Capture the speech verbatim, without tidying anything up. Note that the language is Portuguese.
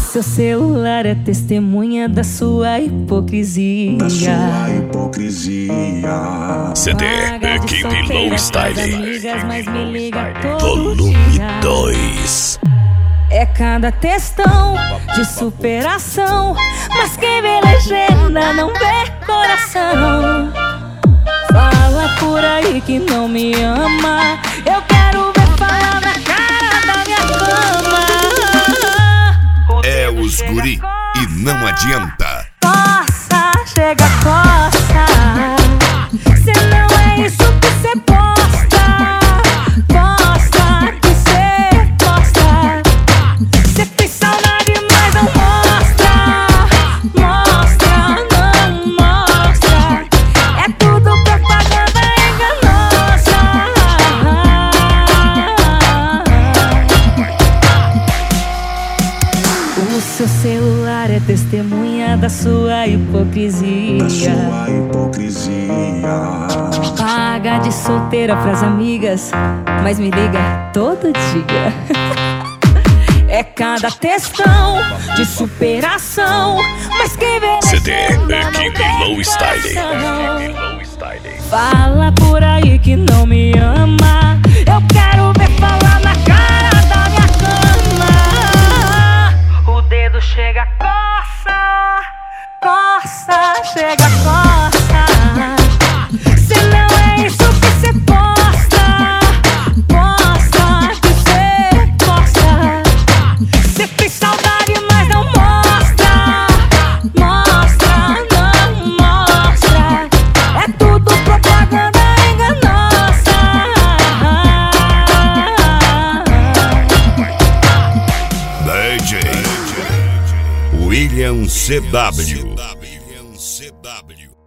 seu celular é testemunha da sua hipocrisia. Da sua hipocrisia. C D Equipe Low Style amigas, mas me liga todo Volume dia. dois. É cada textão de superação, mas quem vê legenda não vê coração. Fala por aí que não me ama, eu quero ver falar na cara da minha cama. É os guri e não adianta. Coça, chega, coça. Se não é isso que cê posta, posta que cê posta. Cê tem saudade, mas não mostra, mostra, não mostra. É tudo propaganda enganosa. O seu celular é testemunha da sua hipocrisia. Da sua hipocrisia. Paga de solteira pras amigas, mas me liga todo dia. É cada textão de superação, mas quem vê C D legenda não Equipe vê Low Style. coração. Fala por aí que não me ama, eu quero ver falar na cara da minha cama. O dedo chega, coça, coça, chega, coça. Se não é isso que cê posta, posta que cê posta. Cê tem saudade, mas não mostra, mostra, não mostra. É tudo propaganda enganosa. D J William C W. C W.